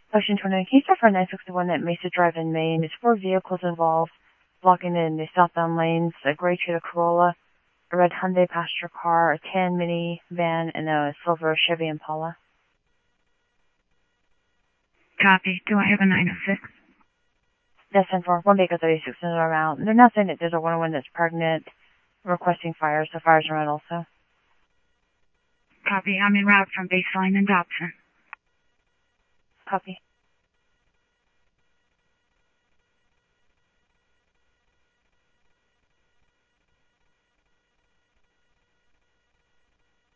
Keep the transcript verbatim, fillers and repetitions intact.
Ocean twenty-nine, can you start for nine sixty-one at Mesa Drive in Maine? There's four vehicles involved, blocking in the southbound lanes, a gray Toyota Corolla, a red Hyundai passenger car, a tan minivan, and a silver Chevy Impala. Copy. Do I have a nine oh six? Yes, ten four, one vehicle thirty-six in and around. They're not saying that there's a woman that's pregnant, requesting fires, so fires around also. Copy. I'm en route from Baseline and Dobson. Copy.